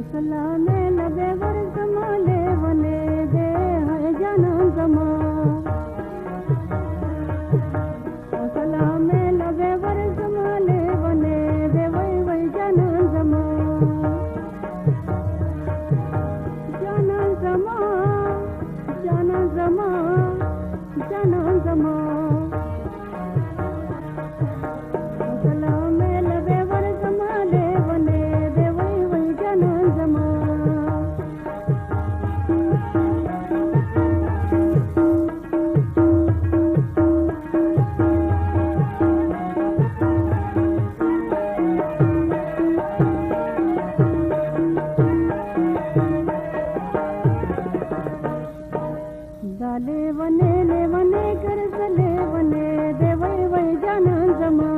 सलामे लबे वर जमाले वने दे है जाना जमा सलामे लबे वर जमाले वने दे वही वही जाना जमा जाना जमा जाना जमा जाना जमा सलामे लबे वर जमाले वने दे वही वही जाना जमा दाले वने ले वने कर चले वने दे वही वही जाना जमा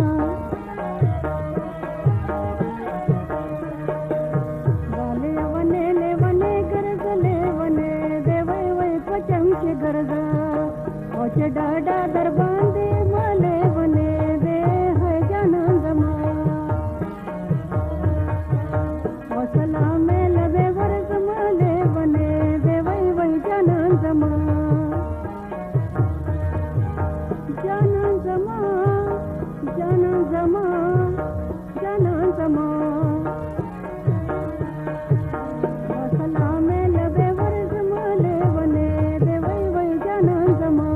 दाले वने ले वने कर चले वने दे वही वही पचम के गरदा और डाडा दरबान दे माले वने दे है जाना जमा और सलामे लबे वर जमाले वने दे वही वही जाना जमा जाना जमा जाना जमा जाना जमा सलामे लबे वर जमाले वने दे वही वही जाना जमा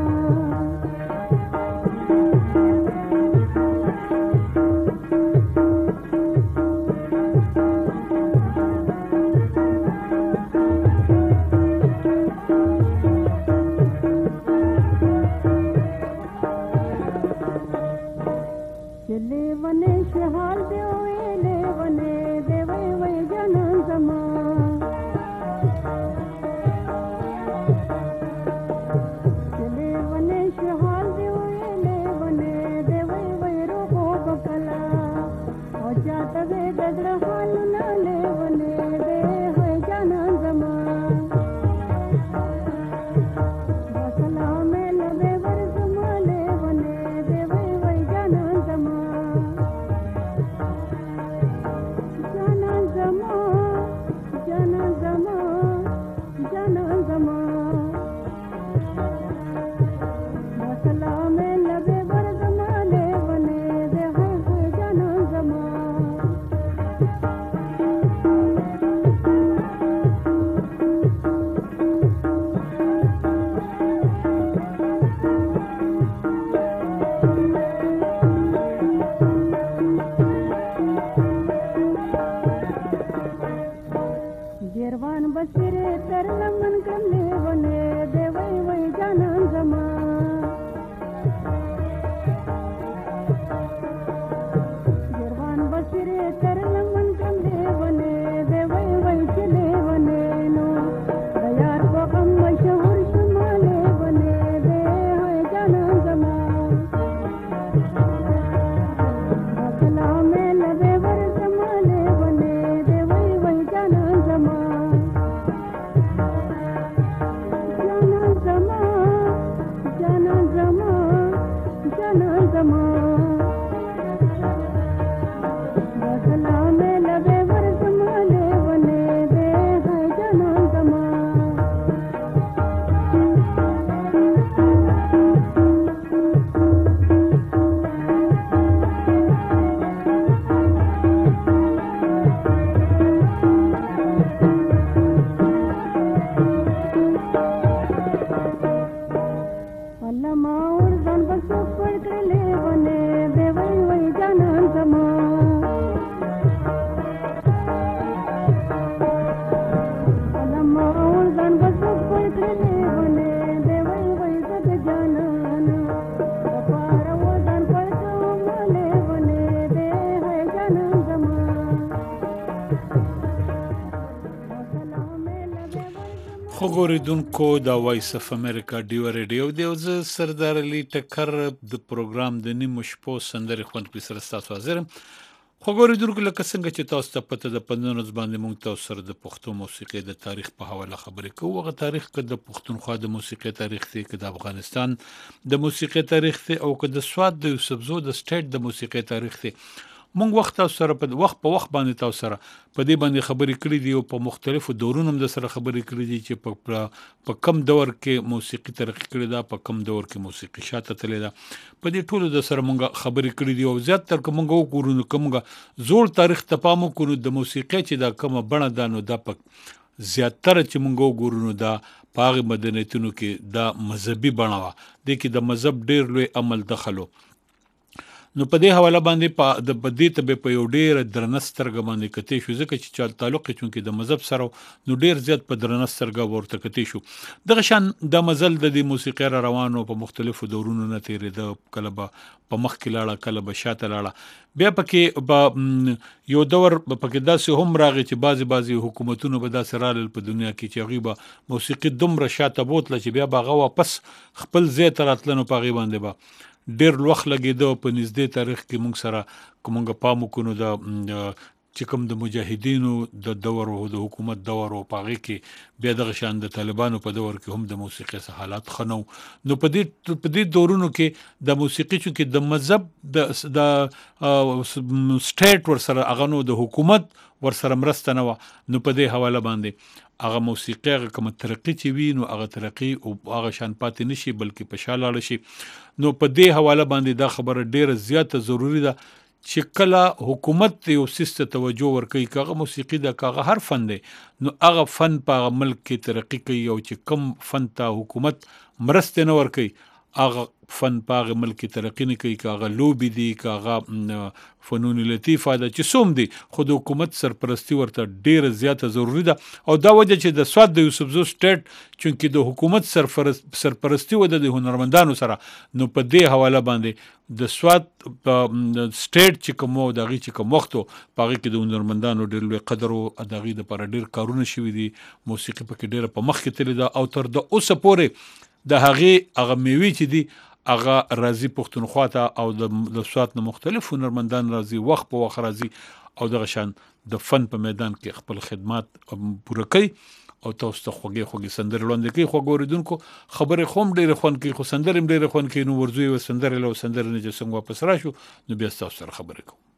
चले वने शहाल दे ले वने दे वही वही जाना जमा चले वने शहाल दे ले वने दे वही वही रोको बकला और जाता दे गजरा हाल ना ले वने दे है जाना जमा सलामे लबे वर जमाले वने दे वही वही जाना जमा जाना जमा जाना जमा जाना जमा सलामे लबे वर जमाले वने दे है जाना जमा गिरवान बसरे तरलमन कमले वने दे वही वही जाना जमा गिरवान बसरे तरलमन कमले वने दे वही वही चले वने नो दयार को कम मशहूर शुमाले वने दे है जाना जमा सलामे लबे वर जमाले वने दे वही वही जाना जमा जाना जमा जाना जमा जाना जमा सलामे लबे वर जमाले वने दे है जाना जमा अल्लामा और जान बस पड़ कर ले वने दे वही वही जाना जमा अल्लामा और जान बस पड़ कर ले वने दे वही वही जग जाना पार वो जान पड़ तो माले वने दे है जाना जमा सलामे लबे वर خو ګوریدونکو دا وایس اف امریکا ډیو ریډیو دی او زه سردار علي ټکر د پروګرام د نیمو شپو سندرې خوند په سره تاسو حاضر خو ګوریدونکو لکه څنګه چې تاسو ته پته د پندونز باندې مونږ تاسو سره د پښتو موسیقي د تاریخ په حواله خبرې کوو هغه تاریخ کې د پښتونخوا د موسیقي تاریخ دی کې د افغانستان د موسیقي تاریخ دی او کې د سواد د یوسفزو د سټیټ د موسیقي تاریخ دی مونږ وخت تاسو سره په وخت باندې تاسو سره په دې باندې خبرې کړې دي او په مختلفو دورونو هم د سره خبرې کړې دي چې په کم دور کې موسیقي ترقی کړې ده، په کم دور کې موسیقي شاته تللې ده. په دې ټولو د سره مونږ خبرې کړې دي او زیات تر کوم مونږ وګورو نو کومه زوړ تاریخ ته پام وکړو د موسیقي چې دا کومه بڼه ده نو دا په زیاتره چې مونږ وګورو نو دا په هغه مدنیتونو کې دا مذهبي بڼه وه، دې کې د مذهب ډېر لوی عمل دخل و. نو په دې حواله باندې په دې ته په یو ډېر درنه سترګه باندې کتې شو، ځکه چې چا تعلق یې چونکې د مذهب سره نو ډېر زیات په درنه سترګه ورته کتې شو. دغه شان د مزل د دې موسیقي را روانو په مختلفو دورونو نه تېرېده، کله به په مخکې لاړه، کله به شاته لاړه. بیا پکې یو دور پکې داسې هم راغی چې بعضې حکومتونو به داسې رالل په دنیا کې چې هغوی به موسیقي دومره شاته بوتله چې بیا به هغه واپس خپل ځای ته راتله، نو په هغې باندې به ډېر وخت لګېده. په نږدې تاریخ کې موږ سره که موږ پام وکړو د چې کوم د مجاهدینو د دور او د حکومت دور او په هغې کې بیا دغه شان د طالبانو په دور کې هم د موسیقي څه حالات ښه نه و. نو په دې دورونو کې د موسیقي چونکې د مذهب د سټیټ ورسره هغه نو د حکومت ورسره مرسته نه وه، نو په دې حواله باندې هغه موسیقي هغه کومه ترقي چې وي نو هغه ترقي او هغه شان پاتې نشي بلکې په شا لاړه شي. نو په دې حواله باندې دا خبره ډیره زیاته ضروری ده چې کله حکومت یو سیس ته توجه ورکوي، که هغه موسیقي ده که هغه هر فن دی، نو هغه فن په هغه ملک کې ترقي کوي، او چې کم فن ته حکومت مرستې نه ورکوي هغه فن په هغه ملک کې ترقي نه کوي، که هغه لوبې دي، که هغه فنون لطیفه ده، چې څوم دي، خو د حکومت سرپرستی ورته ډیره زیاته ضروری ده. او دا وجه چې د سوات د یوسفزو سټیټ چونکې د حکومت سرپرستی وده د هنرمندانو سره، نو په دې حواله باندې د سوات سټیټ چې کوم و د هغې چې کوم وخت و په هغې کې د هنرمندانو ډېر لوی قدر و، د هغې دپاره ډېر کارونه شوي دي، موسیقي پکې ډېره په مخ کې تللې ده، او تر د اوسه پورې د هغې هغه میوې چې دي هغه راځي پښتونخوا ته، او د سوات نه مختلف هنرمندان راځي، وخت په وخت راځي او دغه شان د فن په میدان کې خپل خدمات پوره کوي او تاسو ته خوږې سندرې وړاندې کوي. خوږو اورېدونکو خبرې خو هم ډېرې خوند کوي، خو سندرې هم ډېرې خوند کوي. نو ورځو یوه سندرې له سندرې نه چې څنګه واپس راشو نو بیا ستاسو سره خبرې کوو.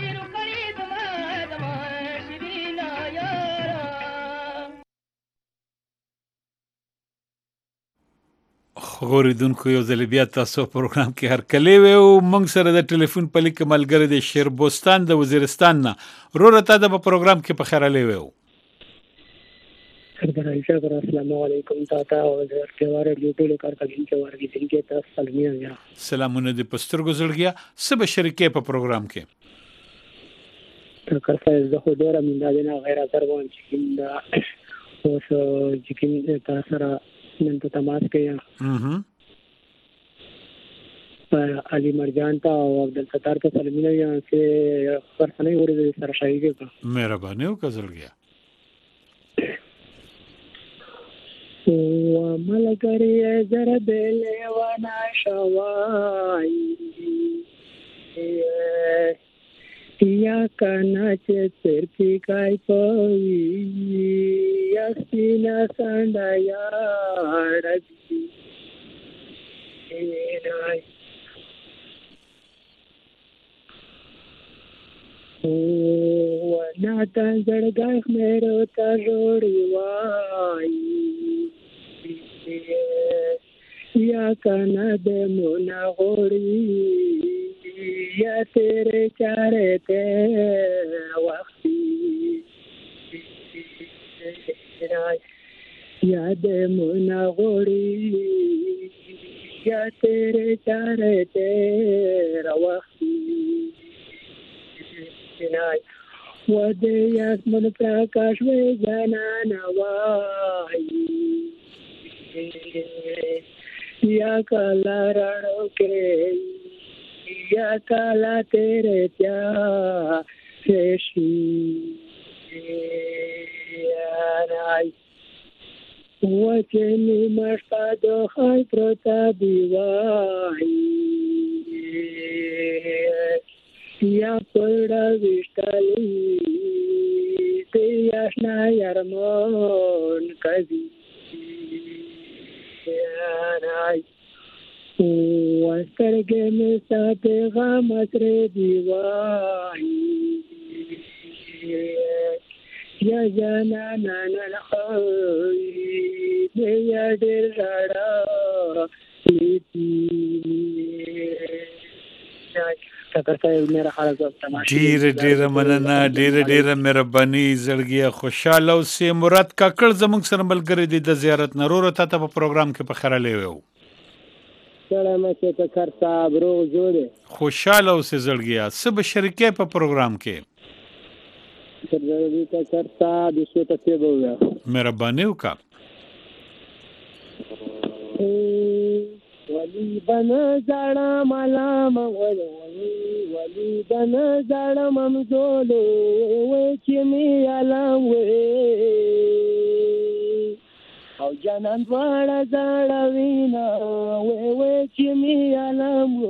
غوریدونکو یو ځل بیا تاسو پروګرام کې هر کلی وي او موږ سره د ټلیفون په لیک ملګری د شیربوستان د وزیرستان نه روره تا د پروګرام کې په خیراله وي سردار عیسی السلام علیکم تاتا او د تیوار ډیوټو کار کوي چې ورګي څنګه تاسو سلامونه سلامونه د پستر ګزړګیا سبا شریکې په پروګرام کې تکر فایز د خودره من دانا غیر اثر وان چې دا اوس چې تاسو را نن ته تماس کوي علي مرجان ته او عبد الستار ته سلامونه یا چې فرصنه ورته سره شایګه کا مهرباني وکړه و ملګری زره بلې وانا شوای یا کنا چې ترپی کای پوي یا سینا ساندا یا رځي و ناتا زړګه مېرو تا جوړي وای یا کنا د مونا غوري یا تیرے چارے تے وقتی یا د مونا غوري یا تیرے چارے تے وقتی و د یاسمن پرکاش وې جانا وای یا کلا رڑو کے یا کالا تیرے پیا شیشی آرائی وچنی مشتا دو خای پروتا دیوائی یا پڑا وشتالی دیاشنا یارمون کذی آرائی وسترګې مې ساته غم سره دیوای یا جانا نن خو یا ډېر راړه ډېر مننه ډېر مهرباني زړګیا خوشاله او سي مراد کاکړ زموږ سره ملګری دي د زیارت نرور ته په پروګرام کې په خراله وو سلام چې کار صاحب روغ جوړه خوشاله او سي زړګیا سب شریکې په پروګرام کې سرګردي ته کار صاحب څه ته بوله مهرباني وکړه ولی بن زړه ملام ولی بن زړه ممزولو و چې می علام و او جانان واړه زړه وینا و چې می علام و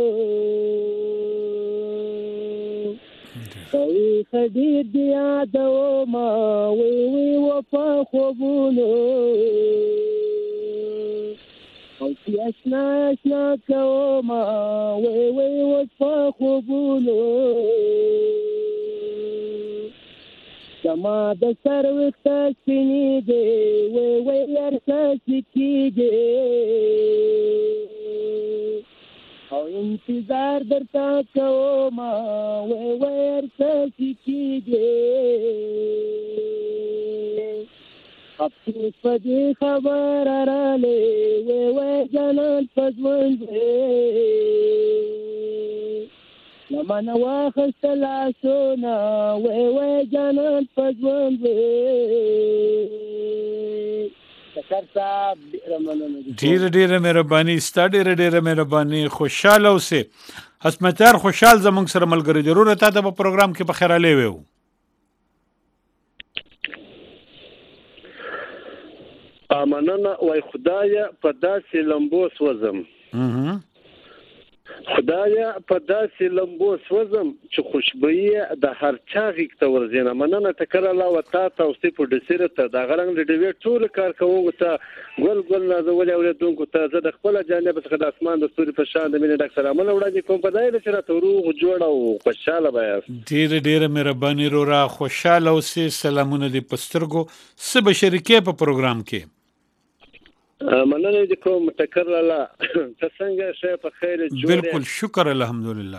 او خدای دې یادو ما و په خوبونو او چې اشنا کوما و په خوبونو زما د سر وخت سپینې دی ورته سکیږي او انتظار درته کوما ورته سکیږي افسوس په دې خبر راغلی جنان په ژوند لمن واخست لاسونه جنان په ژوند ډېر مهرباني ستا ډېر مهرباني خوشاله اوسې حسمتیار خوشحال زموږ سره ملګری ضرور ته د پروګرام کې په خیراله وو مننه وای خدای په داسې لمبو سوزم خدایا په داسې لمبو سوزم چې خوشبويي د هر چا غیږ ته ورځینه مننه تکر الله وتا تاسو په ډسیره ته د غرنګ د ډیوی ټول کار کوو ته ګل نازول اوریدونکو ته زه د خپل جانب څخه د اسمان د ستوري په شان د مینې ډاکټر امل وړاندې کوم په دای چې راته روغ جوړ او خوشاله بیا ډیر مهرباني را خوشاله اوسې. سلامونه دې پسترګو سه بشریکې په پروګرام کې مننه دې کوم تکر الله ته څنګه شې په خیر جوړه بالکل شکر الحمدلله.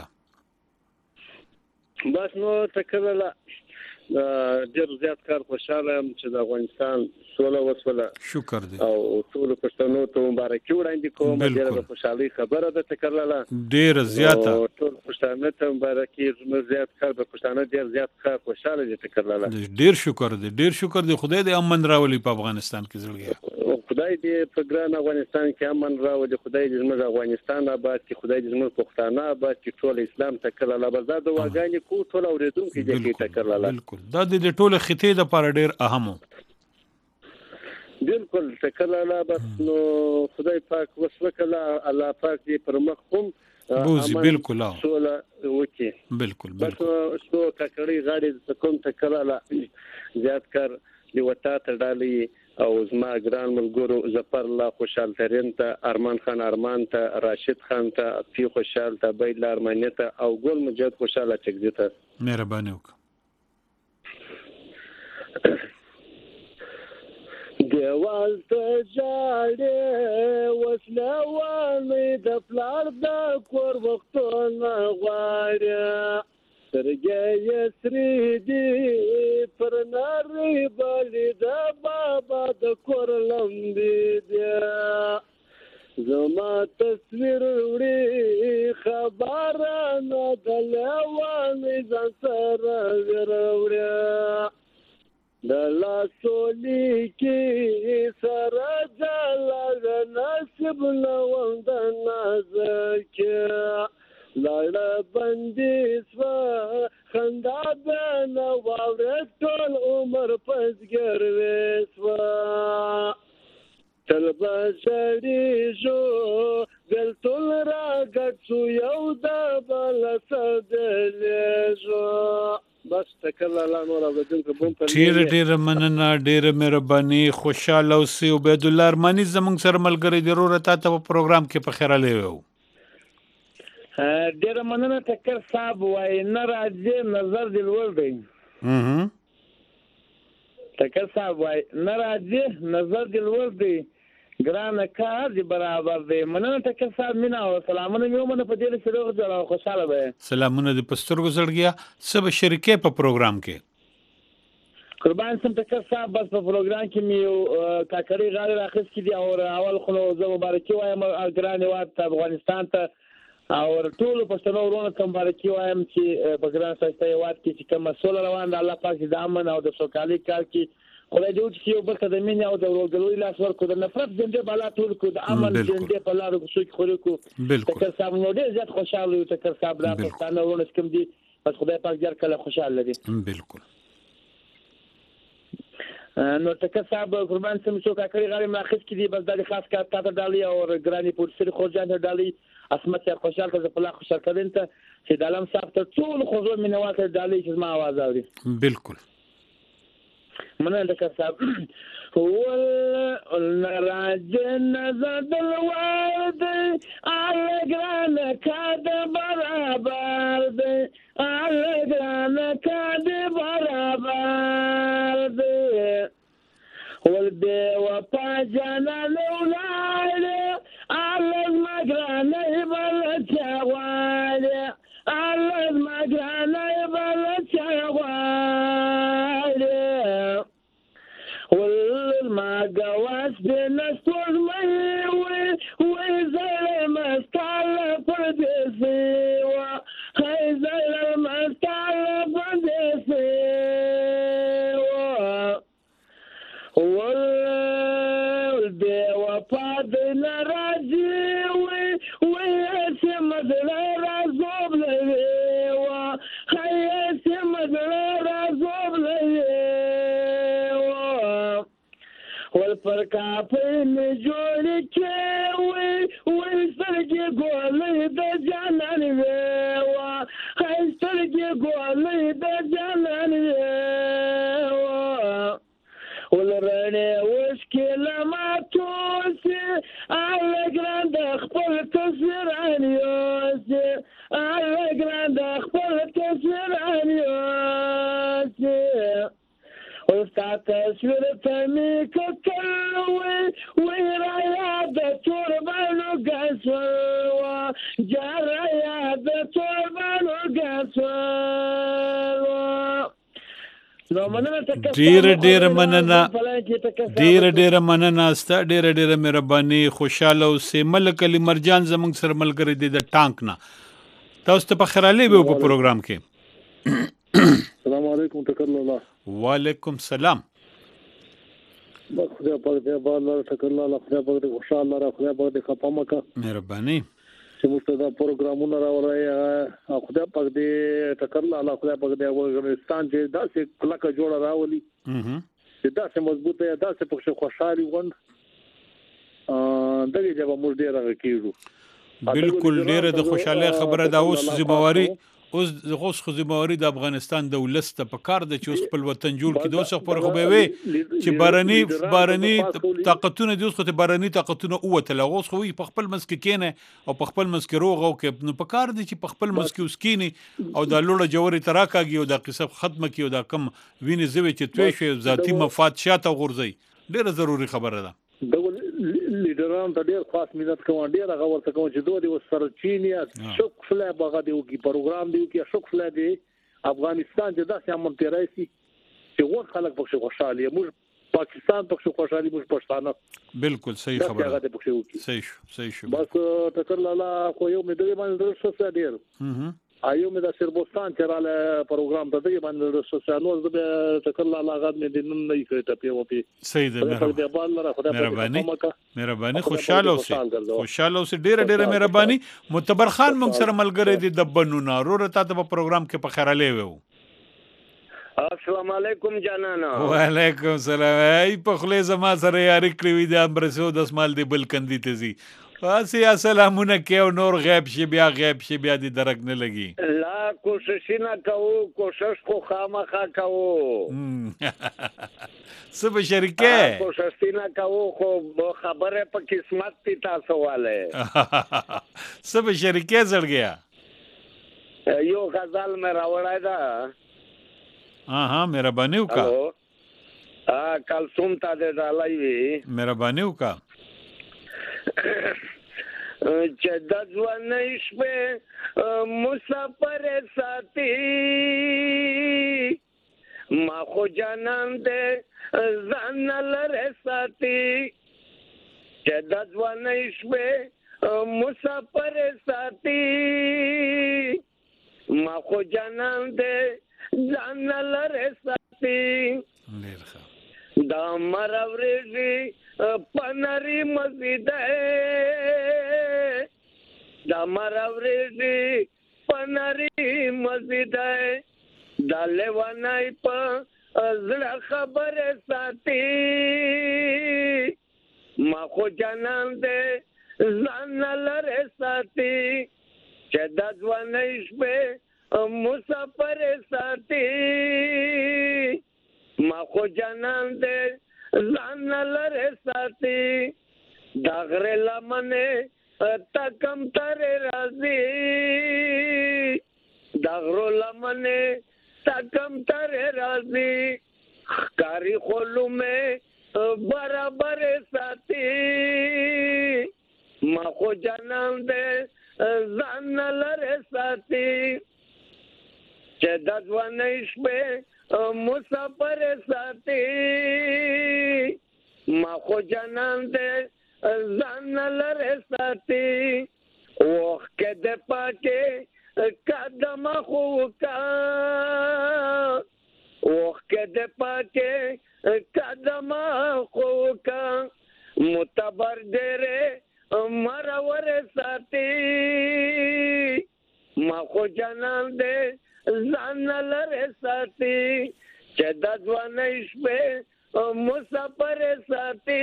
بس نو تکر الله ډیر زیات کار خوشاله یم چې د افغانستان سوله وسوله شکر دې او ټول پښتنو ته مبارکي وړاندې کوم. ډیره خوشحالي خبره ده تکر الله ډیر زیاته ټول پښتنو ته مبارکي زیات کار به پښتنو ډیر زیات کار خوشاله دي تکر الله. ډیر شکر دې خدای دې امن راولي په افغانستان کې زړګي. خدای دې په ګران افغانستان کې امن راولي. خدای دې زموږ افغانستان آباد کړي. خدای دې زموږ پښتانه آباد کړي. ټول اسلام تکر الله بزاد واګانی کو ټول اوریدونکو دې تکر الله. بالکل دا د ټول خطې د پر ډیر اهمو. بالکل تکر الله. بس نو خدای پاک وسوکله الله پاک دې پر مخ هم بوزي. بالکل سوله وکي. بالکل بس سو ککړی غاړي کوم تکر الله زیات کار دی وتا ته ډالي او زما ګران ملګرو ظفر الله خوشحال ترين ته ارمان خان ارمان ته راشد خان ته پی خوشحال ته بیل ارمانیه ته او ګل مجد خوشاله چکزي ته مهرباني وکړه. دیوال ته جاړې وسلوانې د پلار د کور وختونه غواړي سرګې سری دی پر نری بلی د بابا د کور لمبي دی زما تصویر وړي خبر نه دلوانې ځان سره وروړي د لاسولي کې سره جلا نصیب لوند نازکه لاړه بندي سوا خندا بنا واورت ټول عمر پسګر وسوا تل بشری جو دل ټول را ګټو یو د بل سدل جو بس تکل الله نور اوریدونکو بوم په ډیر مننه ډیر مهرباني خوشاله اوسئ. عبید الله ارمانی زموږ سره ملګری ضرورت ته په پروګرام کې په خیره لیو. ډیر مننه تکر صاحب وای نه راځي نظر دی ور دی. تکر صاحب وای نه راځي نظر دی ور دی ګران کار دی برابر دی. مننه تکر صاحب مینا او سلامونه میو منه په دې سره غوړ خوشاله به. سلامونه د پسترګو زړګیا سب شریکې په پروګرام کې قربان سم تکر صاحب بس په پروګرام کې میو کاکړي غاړي راخص کی دی او اول خو زه مبارکي وایم ګران وات افغانستان ته او ټول پښتنو ورونو ته مبارکي وایم چې په ګران ساسته وات کې چې کوم مسول روان د الله پاک د امن او د سوکالۍ کار کې خدای دې چې یو بل ته د مینې او د ورګلوي لاس ورکړو د نفرت جنډې بالا ټول کو د امن جنډې په لارو کې څوک خوري کو تکر صاحب نو ډېر زیات خوشاله یو تکر صاحب د پښتنو ورونو کوم دي بس خدای پاک جر کله خوشاله دي. بالکل نو تکر صاحب قربان سم څوک کړي غاړي ماخذ کې دي بس د خاص کار تا ډالي او ګراني پولیسي خورجان ډالي اسمت خوشحال ته په لاخ خوشحال کړي ته چې د علم صاحب ته ټول خو مینوال ته ډالي چې ما आवाज اوري. بالکل مننه تکر صاحب والنراجن زاد الورد على جرانا كاد برابر على جرانا كاد برابر والبي وفا جانا لولالي على المجرانا يبلد شوالي على المجرانا يبلد شوالي والما قواس بنستوز ميوي وزلم استعلى فردسيوة هاي زلم استعلى فردسيوة والبي وفادنا راجيوي ويسم دلارا زوب ليوة هاي يسم دلارا زوب ليوة والفرقة في النجول كيوي والفرق قولي دجان لوی د جانان ولرنه وشکل ما توسي على جراند خپل تصويران يوسي على جراند خپل تصويران يوسي وفتا تصوير تمي كتلوي ويرايا بتوربانو قاسوا جرايا بتوربانو قاسوا ډیر مننه ستا ډیر مهرباني خوشاله اوسې ملک علي مرجان زمونږ سره ملګری دی د ټانک نه تاسو ته په خیراله به په پروګرام کې السلام علیکم ټکر الله وعلیکم السلام خدای پاک دې باندې ټکر الله خدای پاک دې خوشاله را خدای پاک دې خپمکه مهرباني چې موږ دا پروګرامونه راوړی خدای پاک دې ټکر الله خدای پاک دې افغانستان چې داسې کلکه جوړه راولي چې داسې مضبوطه داسې پکې خوشحالي وند دغه جواب موږ ډیر راکېږو بالکل ډیره د خوشاله خبره دا اوس ذمہواری اوس خو ذمہواری د افغانستان د ولست په کار د چې اوس خپل وطن جوړ کړي دوسه پر خو به وي چې بارني طاقتونه د اوس خو بارني طاقتونه اوتل اوس خو په خپل مسکه کینه او په خپل مسکه روغ او کې نو په کار دي چې په خپل مسکه وسکینی او د لوړه جوړي تراکاږي او د قصه ختمه کی او د کم ویني زوي چې توي شي ذاتی مفاد شاته غورځي ډیره ضروری خبره ده لیډران ته ډیر خاص مینت کوم ډیر هغه ورته کوم چې دوی وسره چینیا شوک فلا بغا دی کی پروګرام دی کی شوک فلا دی افغانستان چې داسې امن تیرایسي چې ور خلک پکې خوشاله موږ پاکستان پکې خوشاله موږ پښتانه بالکل صحیح خبره صحیح شو بس ټکر لاله خو یو مې دغه باندې درسته ډیر ایو مې د سربستان چراله پروګرام ته دغه باندې سوسانو د ټکر لاله غاد مې د نن نه کړ ته پیو پی صحیح ده مهرباني خوشاله اوسې ډیره مهرباني معتبر خان موږ سره ملګری دي د بنونه وروره تاسو په پروګرام کې په خیراله وو السلام علیکم جانانا وعلیکم السلام ای په خله زما سره یاري کړی د امبرسو د اسمال دی بل کندی ته زی واسي سلامونه کې او نور غیب شي بیا دې درک نه لګي لا کوشش نه کوشش خو خامخا کوو سب شرکه کوشش نه کوو خو خبره په قسمت تی تاسو والے سب شرکه زړ گیا یو غزل مې راوړای دا مهرباني وکا کلثوم ته دې ډالای وی مهرباني وکا چې د ځوانۍ شپې مسافر ساتي ما خو جانان دې ځان لره ساتي چې د ځوانۍ شپې مسافر ساتي ما خو جانان دې ځان لره ساتي دا مروري پنری مسجد دا مروري پنری مسجد دا لیوانای په زړه خبره ساتي ما خو جانان دې ځان لره ساتي چې د ځوانۍ شپې مسافر ساتي ما خو جانان دې ځان لره ساتي دا غره لمنه تکم تر راځي دا غره لمنه تکم تر راځي کاری خلومه برابر ساتي ما خو جانان دې ځان لره ساتي چې د ځوانۍ شپې مسافر ساتي ما خو جانان دې ځان لره ساتي وخت دې پاکه قدم خو کا وخت دې پاکه قدم خو کا متبر دې مرور ساتي ما خو جانان دې ځان لره ساتي چې د ځوانۍ شپې مسافر ساتي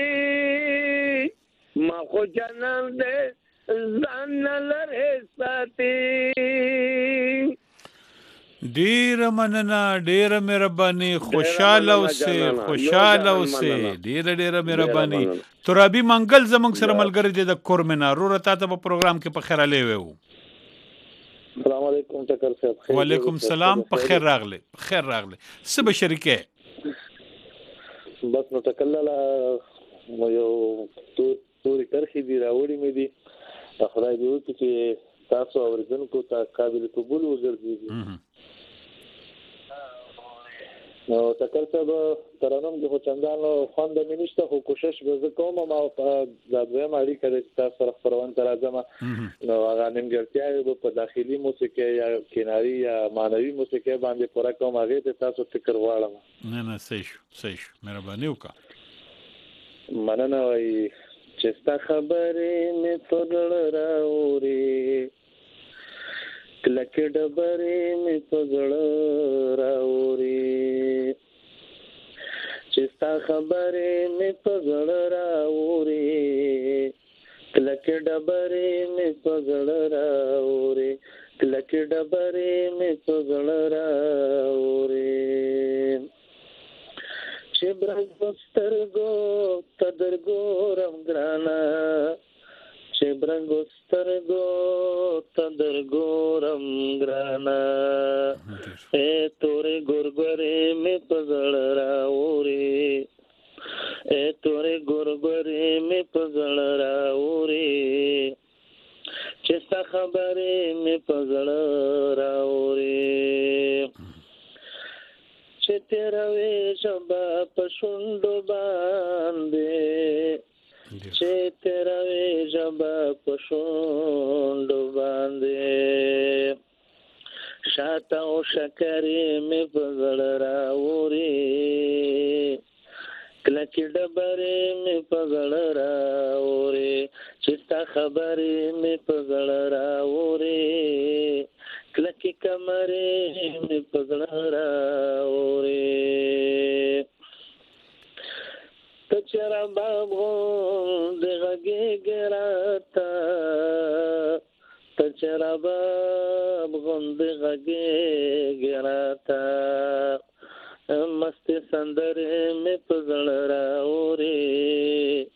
ما خو جانان دې ځان لره ساتي ډیره مننه، ډیره مهرباني، خوشاله اوسې، ډیره مهرباني. ترابي منګل زموږ سره ملګری دی د کورمنا. روره تاسو په پروګرام کې په خیر علي وو. السلام علیکم ټکر صاحب. وعلیکم السلام، په خیر راغله، په خیر راغله. څه به شریکه؟ بس نو تکلله یو توري کرخي دی راوړی مې دي. خدای دې وکړي چې تاسو اوریدونکو ته قابل قبول وګرځي. نو ټکر صاحب ترنم د چندانو خوند مې نشته، خو کوشش به کوم ما په ځابه مالي کړی چې تاسو سره خبرونه تر ازمه نو هغه نیمګړتیا په داخلي موسیقي یا کناري یا مانوي موسیقي باندې پوره کوم. هغه ته تاسو فکر غواړم. نه صحیح مهرباني وکړه. مننه. وای چې ستا خبرې مې څوړ راوري، کلکه ډبرې مې څوړ راوري، چې ستا خبرې مې څوړ راوري، کلکه ډبرې مې څوړ راوري، کلکه ډبرې مې څوړ راوري، چې برګو سترګو تدر ګورم ګرانا، چې برګو سترګو تدر ګورم ګرانا، اے تورې ګورګورې مې پزړ راوري، اے تورې ګورګورې مې پزړ راوري، چې ستا خبرې مې پزړ راوري، چې تیروي ژبه په شونډو باندې، چې تیروي ژبه په شونډو باندې، شاته او شکرې مې په زړه راوري، کلکې ډبرې مې په زړه راوري، چې ستا خبرې مې په زړه راوري، کلکی کمرې مې په زړه راوري، ته چې رباب غوندې غږېږې راته، ته چې رباب غوندې غږېږې راته، مستې سندرې مې په زړه راوري،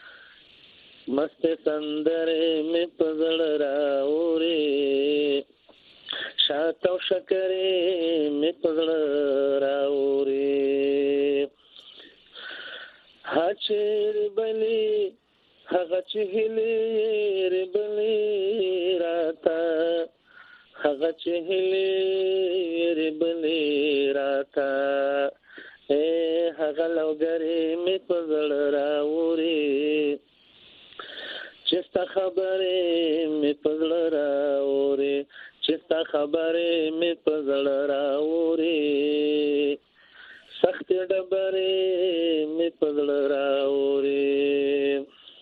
مستې سندرې مې په زړه راوري، شاته او شکرې مې په زړه راوري، هچې بلې هغه چې هیلې بلې راته، هغه چې هیلې بلې راته، اے هغه لوګرې مې په زړه راوري، چې ستا خبرې مې په زړه راوري، چې ستا خبرې مې په زړه راوري، سختې ډبرې مې په زړه راوري،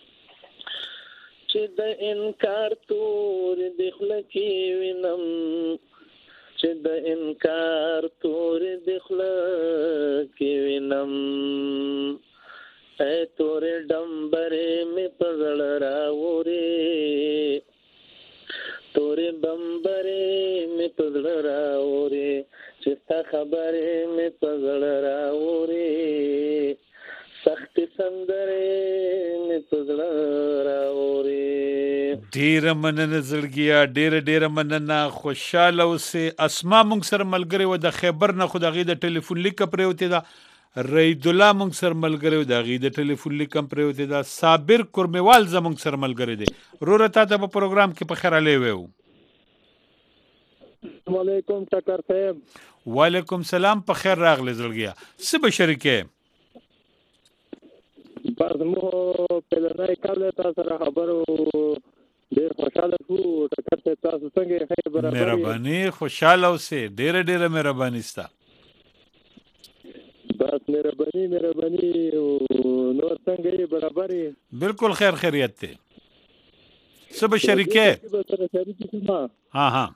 چې د انکار تورې د خوله کې وینم، چې د انکار تورې د خوله کې وینم، اے تورې ډمبرې مې په زړه راوري، تورې بمبرې مې په زړه راوري، چې ستا خبرې مې په زړه راوري، سختې سندرې مې په زړه راوري. ډیره مننه زړګیا، ډیره مننه، خوشاله اوسې. اسما مونږ سره ملګری و د خیبر نه، خو د هغې د ټلیفون لیکه پرېوتې ده. رید الله مونږ سره ملګری و د هغې د ټلیفون لیکه هم پرېوتې ده. صابر کورمیوال زمونږ سره ملګری دی. روره تا ته په پروګرام کې په خیر علي ویو. السلام علیکم ټکر صاحب. وعلیکم السلام، په خیر راغلی زړګیا. څه به شریکې؟ بس مو پلنای کال تاسو سره خبرو ډیر خوشاله شو. ټکر صاحب تاسو څنګه خیر برابر؟ مهرباني، خوشاله اوسې. ډیره مهرباني ستا. بس مهرباني نور څنګه برابر؟ بالکل خیر خیریت ته. څه به شریکې؟ ها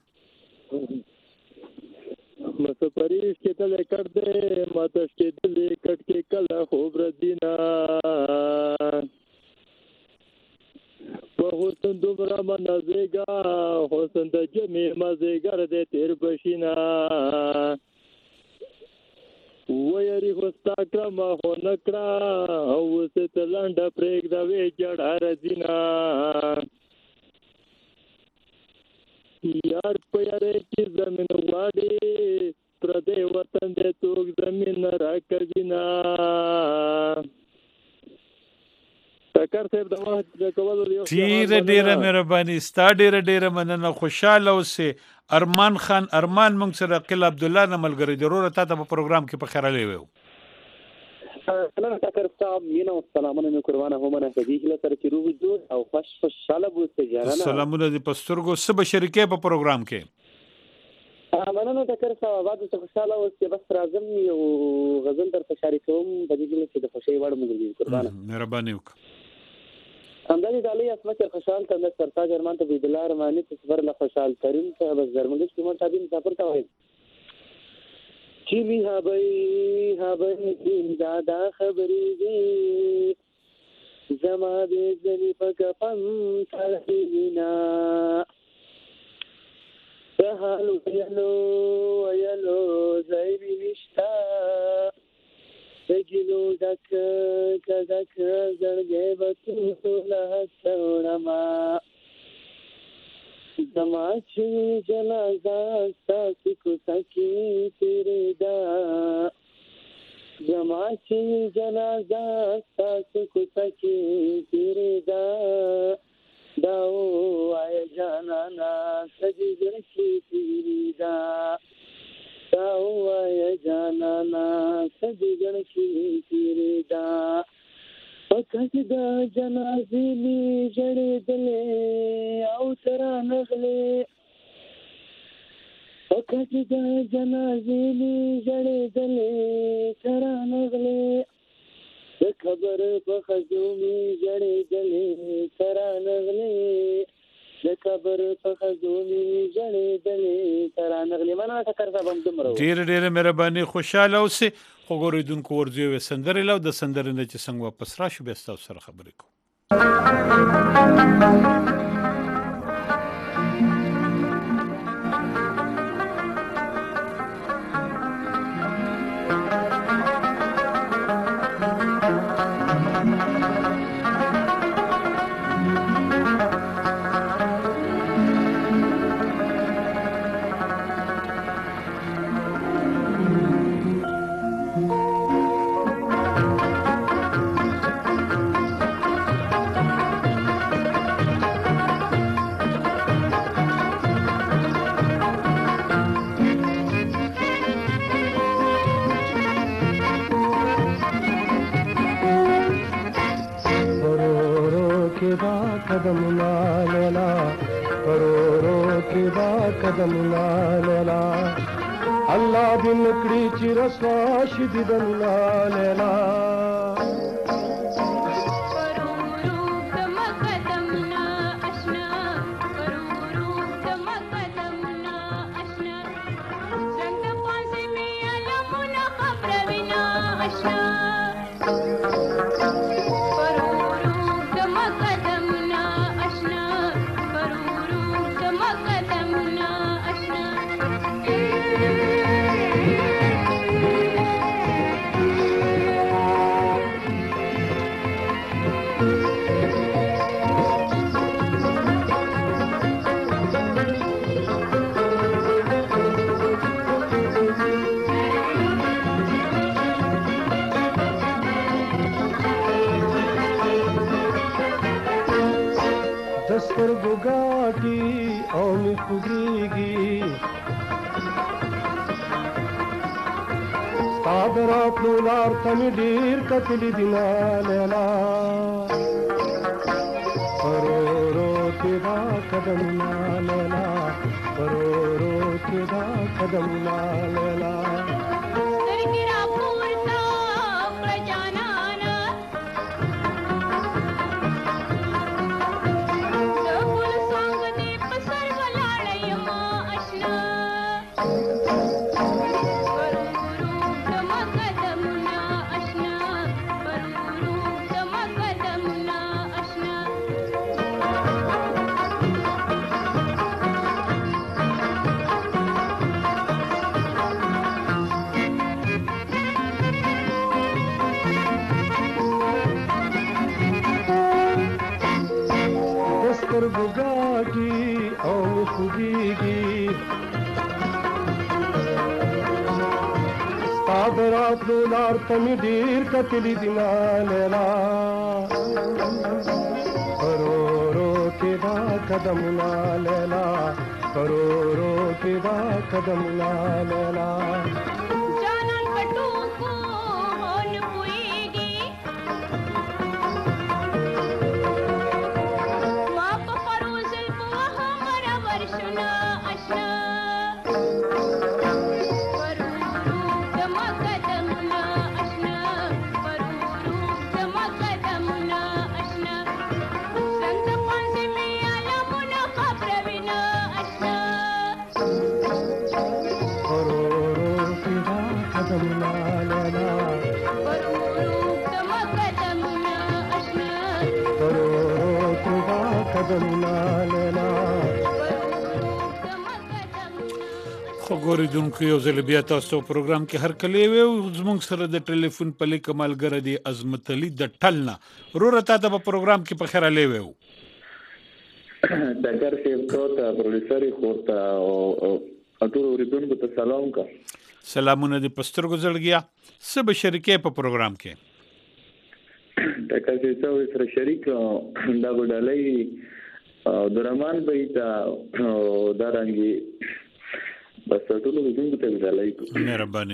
مسافریش کې تل کړ دې ماتش کې دل کټ کې کله خوب ردینا په حسن دومره منازېګا حسن د جمع مزېګر دې تیر بشینا چې خوستا کړم هو نکړه او څه تلنډ پرېږده وې جړه رځینا یار په یاره کې زمین غواړي پردی وطن دې څوک زمین راکوینا ټکر صاحب د وخت د کولو ډیره مهرباني ستا ډیره مننه خوشاله اوسې ارمان خان ارمان موږ سره عقیل عبد الله نه ملګری ضرور ته په پروګرام کې په خیراله وو انا ټکر صاحب مینه او سلامونه مې قربانه همنه په دې کې سره چې روح جوړ او خوشاله بوسه جانانه سلامونه دې پسترګو سب شریکې په پروګرام کې مننه ټکر صاحب واده ته خوشاله اوسې بس راځم یو غزل در شریک کوم په دې کې چې د خوشي وړ مې قربانه مهرباني وکړه همدانی دالی اسمت خوشحال تنده سرتاج ارمان تو بیدلا ارمانی تصور لخوشحال ترین تا بس درمگش کمان تابی مسافر تا ہوئی چیمی ها بای دادا خبری دی زما بیزنی پکپن تلقینا تحالو ویلو زیبی نشتا سجلو دک زړګې بتوله سوړما زما چې جنازه ستاسو کوڅه کې تیرېدا زما چې جنازه ستاسو کوڅه کې تیرېدا دا وای جانانا سجدې کې تیرېدا وای جانانا سجدن کی تیردا پکښ د جنازې می جړې دلې او تر نغلې پکښ د جنازې می جړې دلې تر نغلې د خبر په خزو می جړې دلې تر نغلې د خبر په خزونی جړې دلې ترانه غلی منا ټکر صاحب هم دمرو ډېر مهرباني خوشاله اوسې خو ګورېدونکو ورځي و سندرې لو د سندرې نه چې څنګه واپس راشو بیا تاسو سره خبرې کوم الله دې نکړي چې رسوا شي د لیلا لار تم ډیر کتل دینا لیلا پرورو کې دا قدم لیلا پرورو کې دا قدم لیلا تادرات لولار تمی ډیر کتلی دینا لیلا کرورو کې دا قدمونه لیلا کرورو کې دا قدمونه لیلا جانان پټو کو هون پويږي ما په فروز په همرا ورشنا آشنا خو ګوریدونکو یو ځل بیا تاسو په پروګرام کې هر کله یو زموږ سره د ټلیفون په لیک ملګری دی عظمت علي د ټلنا وروره تاسو په پروګرام کې په خیر علي وو ډاکټر صاحب ته پروډوسر خورته او ټول اوریدونکو ته سلام کا سلامونه دي پستر گزړګیا سب شریکې په پروګرام کې ډاکټر صاحب سره شریک دا ګډالۍ درمان بیتا دارانګي بس ټول اوریدونکو ته ګډالۍ مهرباني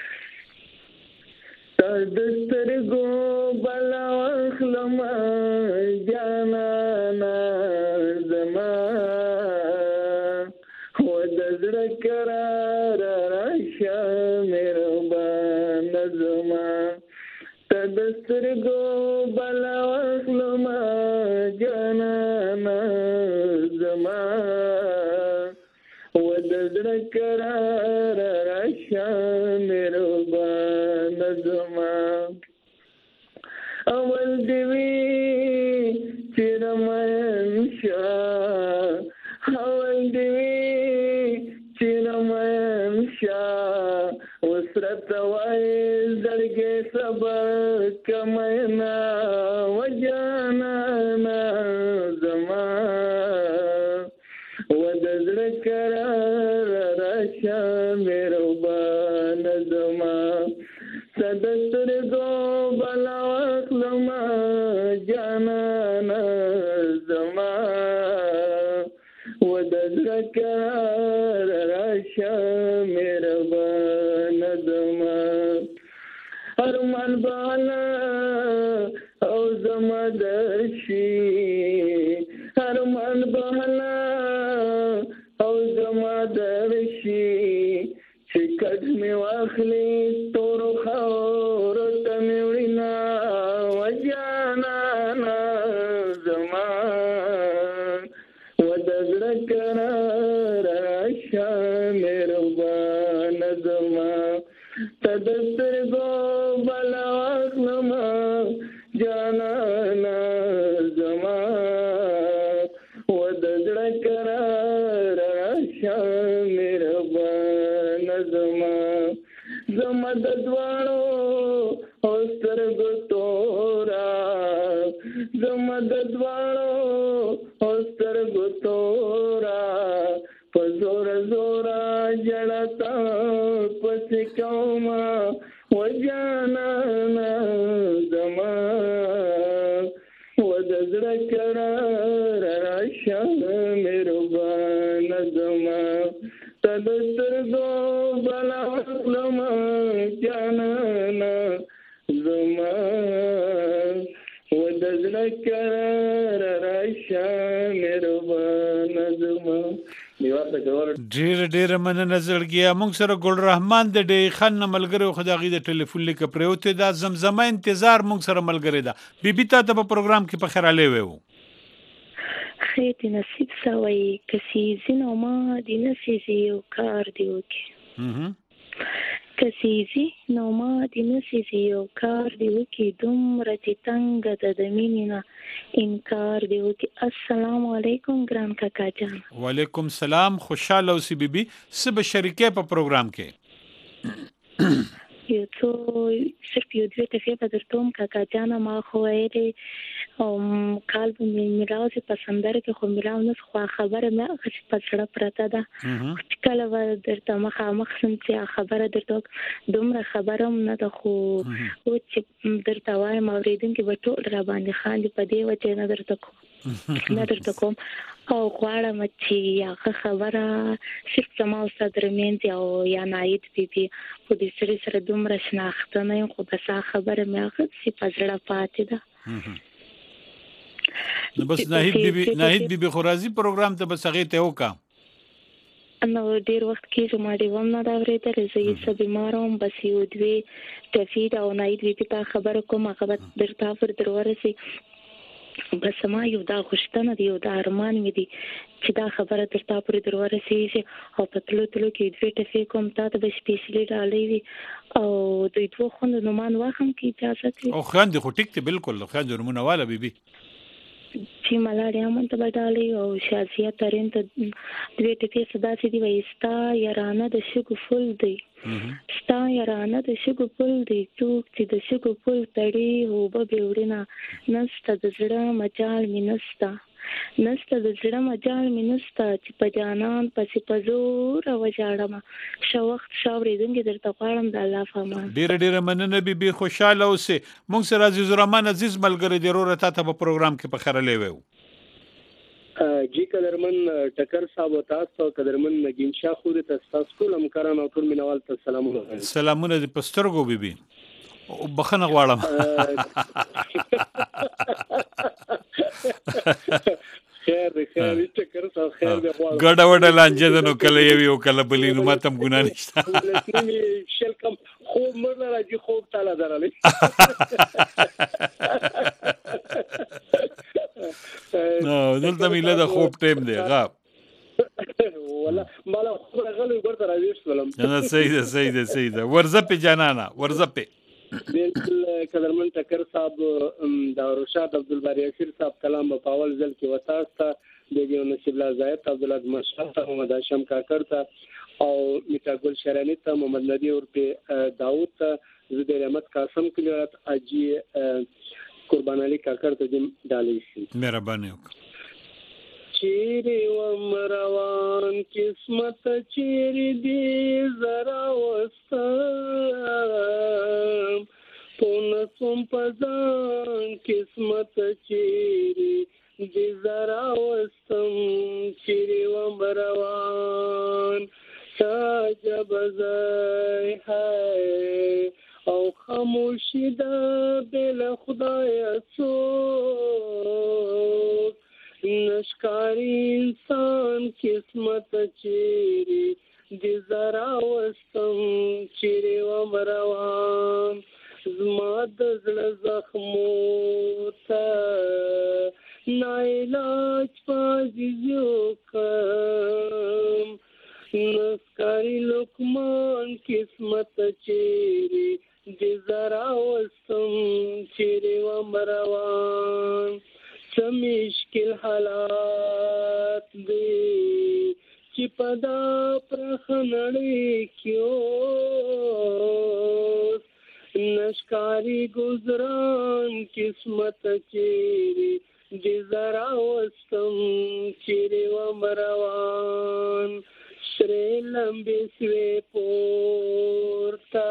تدسترګو بلا خلما جانا زما ودزر قرار راشا مهربان زما تدسترګو بلا خلما جانا زما ودزر قرار راشا مهربان زما اول دیوی چیرمن شاه اول دیوی چیرمن شاه وسرت وای زړګي صبر کمنا وجانا زما ودزر قرار راشا مهربان زما تدستر گو بلا وخلما جانا زما ودزر قرار راشا مهربان زما ارمان بالا او زما درشي ارمان بالا او زما درشي چکټ می واخلي تور خور تموینا وجانا زما ودزر قرار راشا مهربان زما تدستر گو بلا واخلما جانا زما ودزر قرار راشا مهربان زما د دوانو او سترګو تورا زما د دوانو او سترګو تورا په زور زور جړتا پس کوما وجانا زما ودزر قرار راشا مهربان زما تدستر گو بلا لما جانا زما ودزر قرار راشا مهربان زما ډیر مننه زړګیا موږ سره ګل رحمان د ډی خان ملګری خدای د ټلیفون لیک پروته دا زمزمه انتظار موږ سره ملګری دا بیبي ته په پروګرام کې په خیر علي وو خیر دې نصیب سوی کسي زینو ما دې نصیب یو کار دی وکي کسي زینو ما دې نصیب یو کار دی وکي دومره چې څنګه د مینینا انکار دی وکي السلام علیکم ګران کاکا جان وعلیکم سلام خوشاله اوسې بیبي سب شریکې په پروګرام کې یو څو صرف یو دوه دفعې په درتوم کاکا جان ما خو ویلې کال به میراو چې په سندره کې خو میراو نه خو خبره مې چې په سره پرته ده کله و درته مخامخ سم چې خبره درته دومره خبره نه ده خو او چې درته وایم اوریدونکو به ټول را باندې خاندي په دې وجه نه درته کوم او غواړم چې هغه خبره صرف زما او استاد رمین او یا ناید بیبي په دې سره دومره شناخته نه یم خو بس خبره مې هغه چې په زړه پاتې ده نو بس ناهید بیبي خو راځي پروګرام ته بس هغه ته وکا نو ډیر وخت کې ما دې ومنه دا ورته زه یې بیماروم بس یو دوی تفید او ناهید بیبي ته خبره کوم هغه درته پر درورسي بس ما یو دا خوشتنه دی یو دا ارمان مې دی چې دا خبره درته پر درورسي او په تلو کې دوی ټفې کوم ته به سپیشلی ډالې وي او دوی دوه خوند نومان واخم کې اجازه کوي او خاندي خو ټیک ته بالکل خاندي نمونه والا بیبي چې ملاریا مون ته بدالي او شازیه ترين ته دوی ټکی صدا سي دی وایستا یارانه د شګو فل دی ستا یارانه د شګو فل دی څوک چې د شګو فل تړي هو به وړینا نسته د زړه مجال مینستا نسته د زړه مجال مینستا چې په جانان پسې پزور او جاړم شو وخت شاورېدونکو درته غواړم د الله فامان ډېر مننه بیبي خوشاله اوسه مونږ سره عزیز الرحمن عزیز ملګری دی وروره ته په پروګرام کې په خره لیوو جی قدرمن ټکر صاحب تاسو قدرمن نگین شاه خو د تاسو ټول همکاران او ټول مینوال ته سلامونه د پسترګو بیبي بخنه غواړم خیر ټکر صاحب خیر دی غواړم ګډه وډه لانجه نو کله یو او کله بلی نو ماتم ګنا نشته شل کم خوب مرنه راځي خوب تعالی درالي نو دلته میله د خوب ټیم دی غاب ولا مالا خو غلې ورته راوښتلم نه صحیح ده ورزه په جانانا ورزه په بالکل قدرمن ټکر صاحب دا رشاد عبدالباری اسیر صاحب کلام په اول ځل کې وتاستا د نصیب الله زاید عبدالله مشرف محمد هاشم کاکړ ته او میټا ګل شرانی ته محمد ندی اور په داوود ته زید احمد قاسم کلیات اجي قربان علي کاکړ ته ډالې شي مهرباني وکړه چیرې ومروان قسمت چیرې دی زرا وستم پونسم پزان قسمت چیرې دی زرا وستم چیرې ومروان ساجب زای هاي او خاموشی دا بل خدای څوک نشکاری انسان قسمت چیری دی زرا وستم چیری و مروان زما د زړه زخمو ته نایلاج پازیو کم نشکاری لقمان قسمت چیری دی زرا وستم چیری و مروان سمشکل حالات دی چې پدا پرخنړې کیو نشکاری گزران قسمت چیری دی زرا وستم چیری و مروان شری لمبی سوی پورتا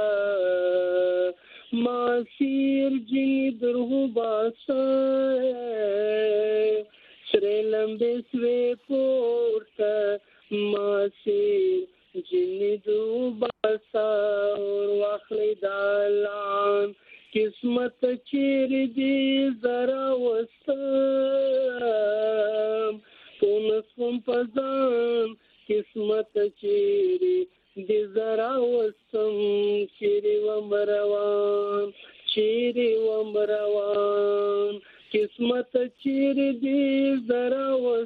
ماسیر جی درهو باسای شری لمبی سوی پورتا ماسیر جی درهو باسا اور واخلی دالان قسمت چیر دی زرا وستم پونسم پزان قسمت چیری دی زرا وستم چیری و مروان قسمت چیری دی زرا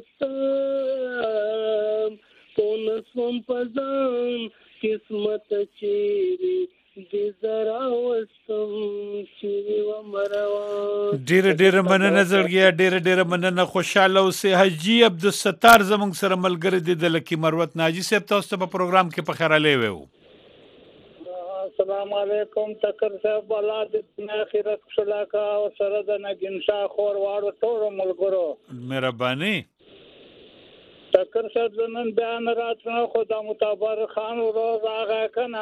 وستم پونسم پزان قسمت چیری دی زرا وستم چیری و مروان ډیر مننه زړګیا ډیر مننه خوشاله اوسه حاجی عبدالستار زمونږ سره ملګری دی د لکی مروت ناجی صاحب تاسو په پروګرام کې په خیره لیوو السلام علیکم تکر صاحب الله دې اخرت صلاکا او سره د نګین شاه خور واړو ټول ملګرو مهرباني تکر صاحب نن بیان راتنه خدا متبر خان ورو راغی کنه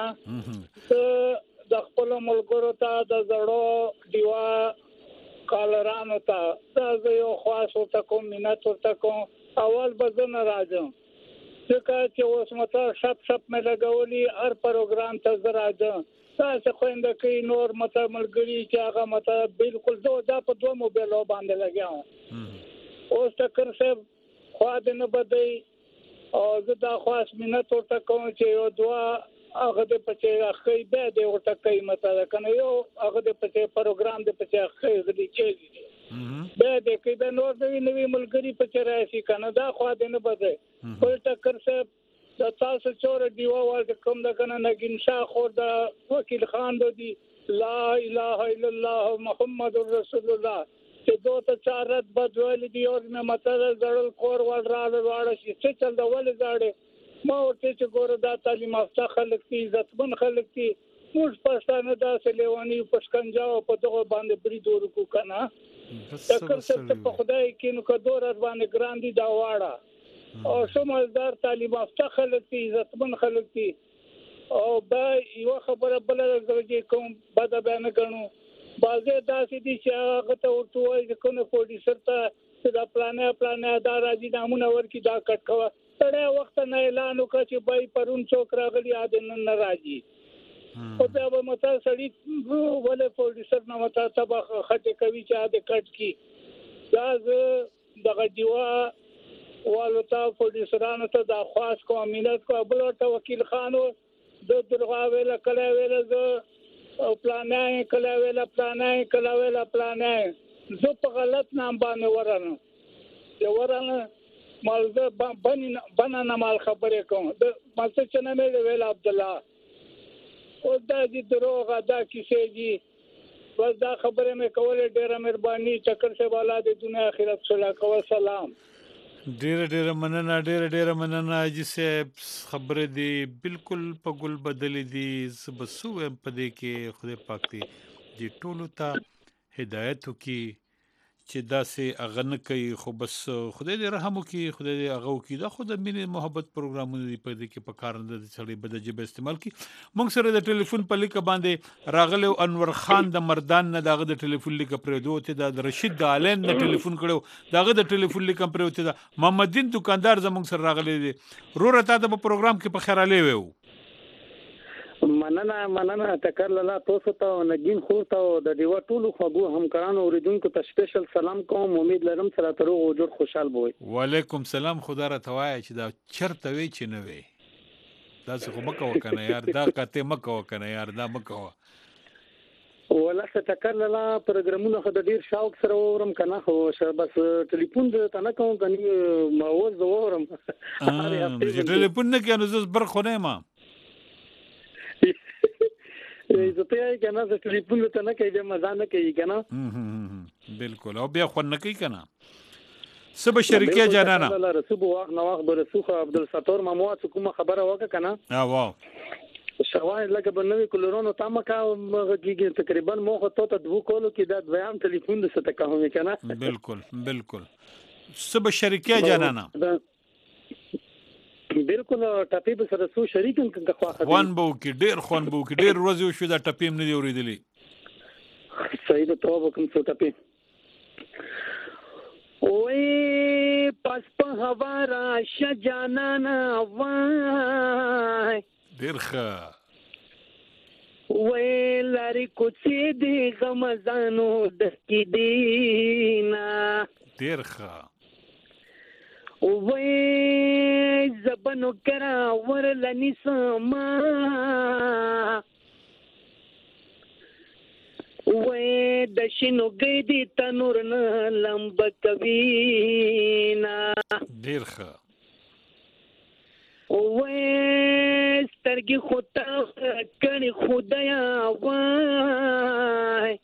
د خپل ملګرو ته د زړو دیوا کالرانو ته دا یو خاصو تکو مینت تکو اول بزن راځم ځکه چې اوس مته شپ مې لګولي هر پروګرام ته راځم تاسو خوينده کې نور مته ملګری چې هغه مته بالکل دا په دوه موبایلو باندې لګیاو اوس تکر صاحب خو دې نه بدای او زه دا خاص مینت ورته کوم چې یو دوا هغه د پچې اخی به دې ورته کوي مته کنه یو هغه د پچې پروګرام د پچې اخی غلي کېږي به دې کې د نور نوې ملګری پچې راشي کنه دا خو دې نه بدای خپل ټکر صاحب د تاسو چور دیوا ورته کوم د کنه نګین شاه خور د وکیل خان دی لا اله الا الله محمد رسول الله چې دوته چارت بدول دی او مې مته زړل کور وړاله شي چې چل د ول زاړه ما ورته چې ګور دا تعلیم یافته خلک دي عزتمن خلک دي موږ پښتانه داسې لیوانی پښکنجاو په دغه باندې بری دور کو کنه تکر څه په خدای کې نو کډور باندې ګراندي دا واړه او شمالدار تعلیم یافته خلک دي عزتمن خلک دي او با یو خبره بل راځي کوم بد بیان کړو بازه داسې دي چې هغه ته ورته وایي کوم پروډوسر ته چې دا پلان دا راځي نامونه ورکی دا کټ کوا تړه وخت نه اعلان وکړي چې بای پرون څوک راغلی اده نن راځي او بیا به متا سړی ولې پروډوسر نه متا تبا خټه کوي چې اده کټ کی دا دغه دیوا والوتا پروډوسرانو ته د خاص کو امینت کو بل ته وکیل خانو د درغا ویل کله ویل ز او پلانای کله ویل پلانای زه په غلط نام باندې ورانه مالزه بنانه مال خبرې کوم د مڅ چې نه مې ویل عبد الله او دا دې دروغ دا کیسې دي بس دا خبره مې کوله ډیره مهرباني چکر سے بالا د دنیا آخرت صلاح کو سلام ډیره مننه ډیره مننه چې خبره دی بالکل په ګل بدل دي بسو په دې کې خدای پاک دی چې ټولو ته هدایت وکي چې داسې اغه نه کوي خو بس خدای دې رحم وکي خدای دې اغه وکي دا خو د مینې محبت پروګرامونه دی په دې کې په کار نه سړي بد جبه استعمال کی موږ سره د ټلیفون په لیک باندې راغله انور خان د مردان نه داغه د ټلیفون لیک پرېدو ته د رشید د علین د ټلیفون کړو داغه د ټلیفون لیک پرېوته د محمد دین دکاندار زموږ سره راغله دي روره تا د پروګرام کې په خیراله وو مننه تکر لاله تاسو ته نګین خور ته د دیوا ټولو خواږو همکارانو اوریدونکو ته سپیشل سلام کوم امید لرم سره تر او جوړ خوشحال بوي وعلیکم سلام خدا را توای چې دا چرته وی چې نه وی دا څه مکه وکنه یار دا کته مکه وکنه یار دا مکه ولا تکر لاله پروګرامونه خو د ډیر شوق سره ورم کنه خو بس ټلیفون ته نه کوم کني ما وز ورم ټلیفون نه کنه زس برخونه ما زه ته یې کنه چې ټلیفون ته نه کوي به مزه نه کوي کنه بالکل او بیا خو نه کوي کنه سبا شریکه جانانا الله رسول واغ نو واغ برسوخ عبد الستور مموات کومه خبره وکړه کنه واو شوای لکه بنوي کولرونو تامکا غږیږي تقریبا مو خو ته دو کولو کې دا دویم ټلیفون د ست کوم کنه بالکل سبا شریکه جانانا بالکل ټپی به سره سو شریکن کنه خوان بو کې ډیر ورځې شو دا ټپیم نه دی اوریدلی صحیح ته توبه کوم څه ټپی اوې پس په هوا را شجانانا وای ډیر ښه وې لاري کوڅې دی غمزانو د کې دینا ډیر ښه وې زبنو کرا ورلنی سما وې د شنو ګیدی تنور نه لمب کوینا ډیر ښه وې سترګې خطا کړي خدایا وای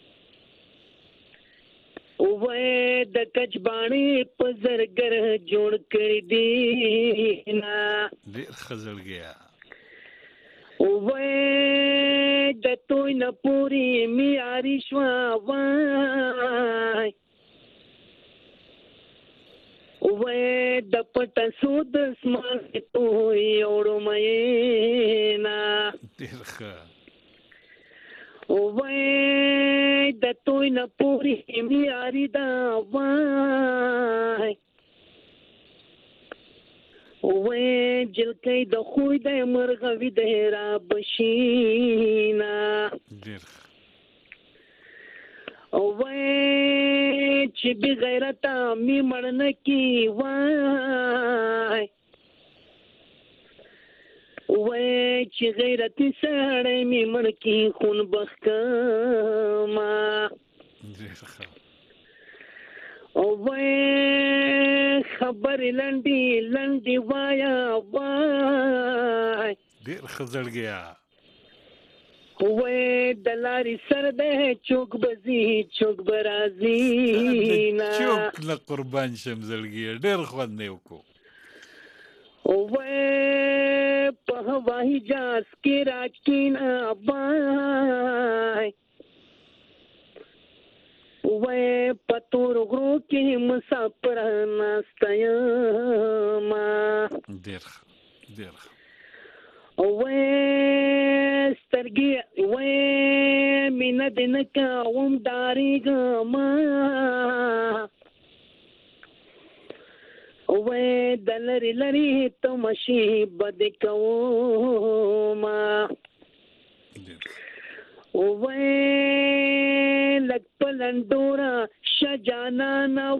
وې د کچبانی په زرګر جوړ کړی دی نا ډیر خزړ گیا وای د توي نه پوری میاري شوا وای وای د پټ سود سمان توي اورو مېنا ډېرخه وای د توي نه پوری میاري دا وای وای جلکې د خوې د مرغوي د را بشینا ډېرخه وای چې بی غیرتا می مړن کی وای وای چې غیرت سره می مړ کی خون بخکما ډېرخه وای خبر لنډي وایا وای ډېرخه زړګیا وای دلاري سر ده چوک بزي چوک برازي نا چوک له قربان شم زړګیا ډېر خوند نه وکړو وای په هواي جاس کې راکینا وای وای پتور غرو کې مسافر ناستیا ما ډېرخه وای سترګي وای مين دین کا وم داري ګما وای دلري لري ته مشي بد کوما وای لک پلندورا شجانا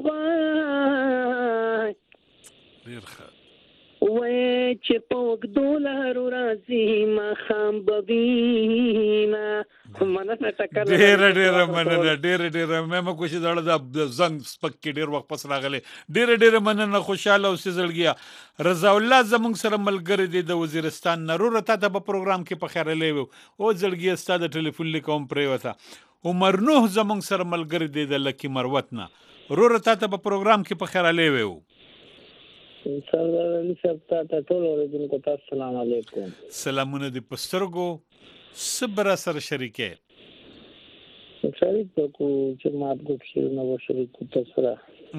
نوای ډېرخه وای چې پوک $1 راځي ما خام ببینا مننه ټکر ډېر مننه ډېر مې کوشش وکړه د زنګ سپک کې ډېر وخت پس راغلی ډېر مننه خوشاله اوسې زړګیا رضا الله زمونږ سره ملګری دی د وزیرستان نه روره تا ته په پروګرام کې په خیرلې و او زړګیا ستا د ټلیفون لیکوم پرې وته عمر نوح زمونږ سره ملګری دی د لکی مروت نه روره تا ته په پروګرام کې په خیرلې و سردار علي صاحب ته ټول اوریدونکو ته السلام علیکم سلامونه دي پسترګو صبر سره شریکه شریک کو چې مات کو شي نو شریک کو سره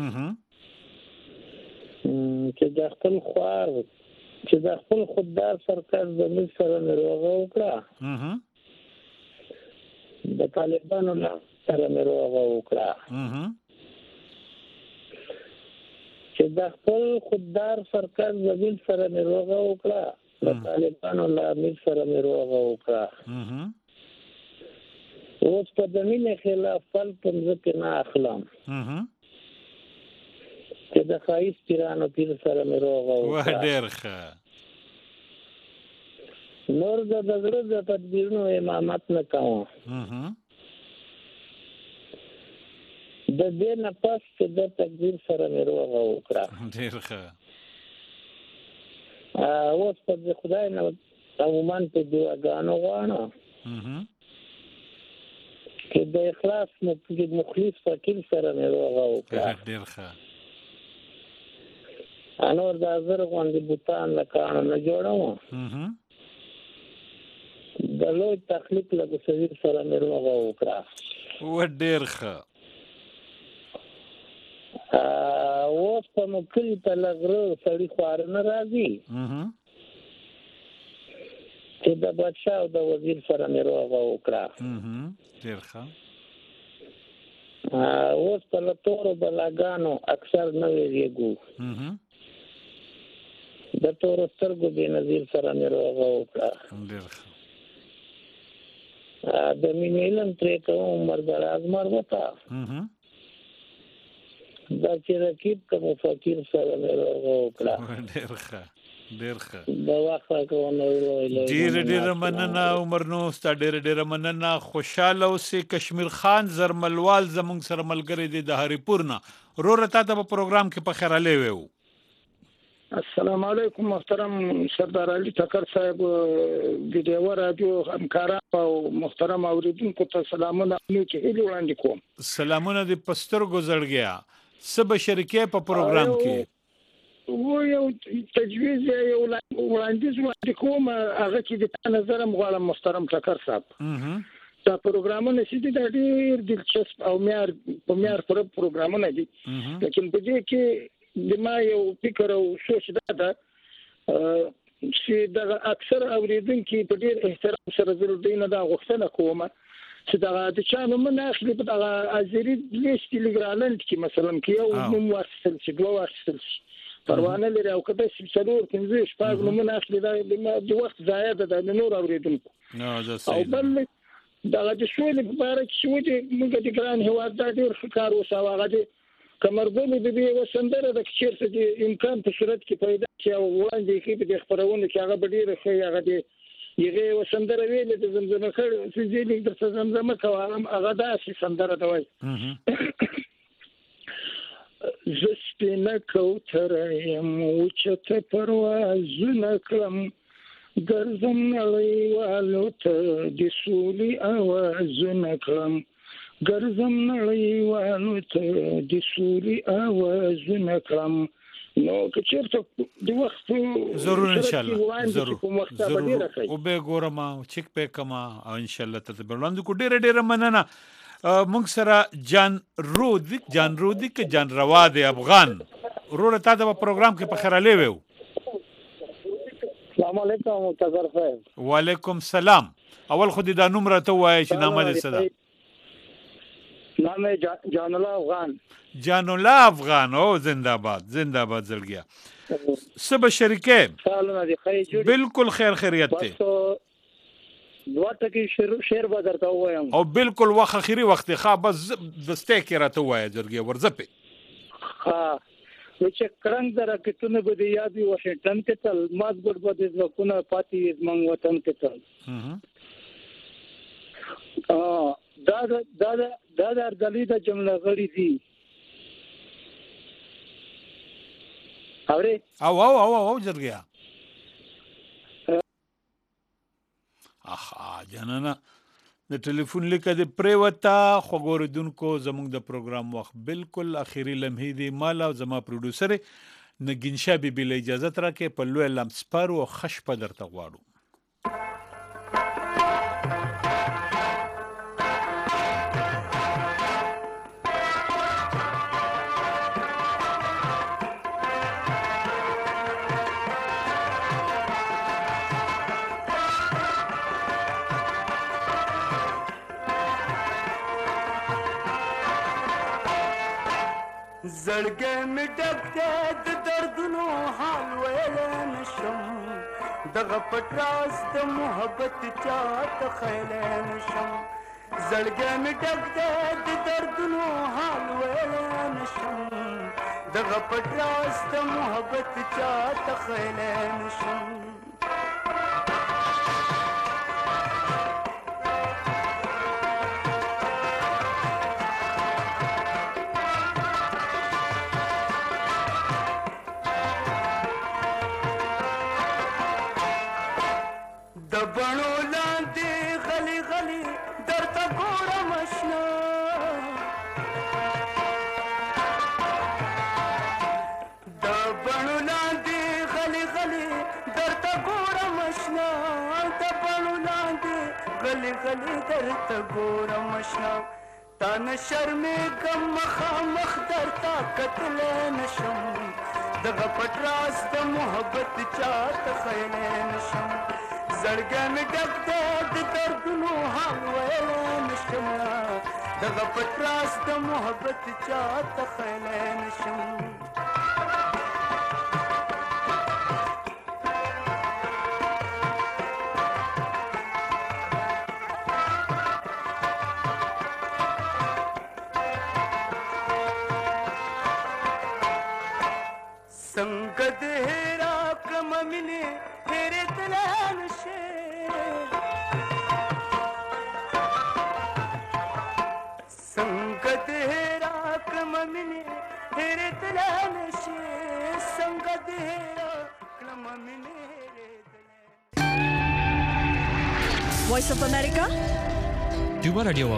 چې د خپل خوار چې د خپل خوددار سرکار د ملک سره نروغه وکړه د طالبانو سره نروغه وکړه چې د خپل خوددار سرکار زمين سره نروغه وکړه د طالبانو لامل سره نروغه وکړه اوس په زمين خلاف فل پنځه نه اخلم چې د خایس پیرانو پیر سره نروغه وکړه ډېرخه نور د زړه د تدبیرونو امامت نه کوم د دې نه پس چې د تقدیر سره نروغه وکړه ډېرخه اوس په خدای نه عموما په دعاګانو غواړم چې د اخلاص مخلص فقیر سره نروغه وکړه ډېرخه انور د زر غوندې بوتان لکانو نه جوړوم د لوی تخلیق له تصویر سره نروغه وکړه ډېرخه اوس په مکلی په لغره سړی خوار نه راځي چې د بادشاہ او د وزیر سره نروغه وکړه ډېرخه اوس په لتورو بلاګانو اکثر نه ویریږو د تور سترګو به نظیر سره نروغه وکړه ډېرخه د مینېلم ترې کوم مرګ ازمر وتا دا چې رکیب کوم فقیر سره نروغه وکړه ډېرخه دا واخه کوونه ویلې ډېر مننه عمر نو ستا ډېر مننه خوشاله اوسې کشمیر خان زرملوال زمونږ سره ملګری دی د هریپور نه روره تا ته په پروګرام کې په خیرلې وو السلام علیکم محترم سردار علي ټکر صاحب ویډیو رادیو همکاران او محترم اوریدونکو ته سلامونه چې هیله وړاندې کوم سلامونه د پستر گزړګیا سب شریکه په پروګرام کې و یو تجویز یو وړاندیز وړاندې کوم هغه چې د نظر مغواړم محترم ټکر صاحب دا پروګرامونه چې د ډېر دلچسپ او معیار پر پروګرامونه دي لیکن په دې کې د ما یو فکر او سوچ ده چې دا اکثر اوریدونکو په ډېر احترام سره زه دینه دا غوښتنه کوم چې دا د چا نوم نه اخلي په هغه ازری لیست لیګرالند کې مثلا کې یو نوم واخیستل شي دوه واخیستل شي پروانه لري او کله چې څلور پنځه شپږ نوم نه اخلي دا د وخت ضایع ده د نور اوریدونکو او بل دا د سولې په اړه چې ودی موږ د ګران هواد د ډېر ښکار وسو هغه د کمرګونو د دې وسندره د چیرته د امکان په صورت کې پیدا شي او وړاندې کې د خبرونه چې هغه ډېر ښه هغه د یغه وسندره ویل د زمزمه کړ چې دې د زمزمه کوم هغه داسې سندره ده وای زسپینه کوتره یم وچته پروازونه کړم ګرځم نړیوالو ته د سولې اوازونه کړم ګرځم نړیوالو ته د سولې اوازونه کړم نو که چیرته د وخت ضرور ان شاء الله ضرور او به ګورم چیک په کما او ان شاء الله ته بلند کو ډېر مننه موږ سره جان رودیک جان روا دی افغان ورور ته د پروګرام کې په خیراله وو السلام علیکم متذر صاحب وعلیکم السلام اول خو دا نوم راته وایي چې نامه دې صدا نامه جان الله افغان او زنده باد زلګیا سب شریکه سلام دي خیر بالکل خیریت ته دوه ټکی شعر به درته وایم او بالکل وخت اخیری وخت ښه بس دسته کې راته وایي زلګیا ورځپه ها چې کرنګ درکتونه به د یادي واشنگټن کې تل مازګر به د ځکونه پاتې زمنګ وطن کې تل دا د ارګلی د جمله غړي دي او زلګیا جنانا د ټلیفون لیکه د پریوتا خوګوردونکو زموږ د پروګرام وخت بالکل اخیری لمحې دی مال او زما پروډوسر نگین شابي بل اجازه تر کې په لوی لمسپر او خش په درته غواړو زړګې مې ډک د دردونو حال ویل نشم دغه پټراس د محبت چاته خیل نشم زړګې مې ډک د دردونو حال ویل نشم دغه پټراس د محبت چاته خیل نشم بڼو لاندې غلي غلي درته ګورم اشنا د بڼو لاندې غلي غلي درته ګورم اشنا د بڼو لاندې غلي غلي درته ګورم اشنا تا نه شرمېږم مخامخ درته کتلی نشم دغه پټ راز د محبت چاته خیلی نشم زړګی مې ډک دی د دردونو حال ویلی نشم دغه پټ راز د محبت چاته خیلی نشم څنګه دې هېره کړمه مینې هېرېدلی نشې څنګه دې هېره کړمه مینې هېرېدلی نشې څنګه دې هېره کړمه مینې Voice of America Cuba Radio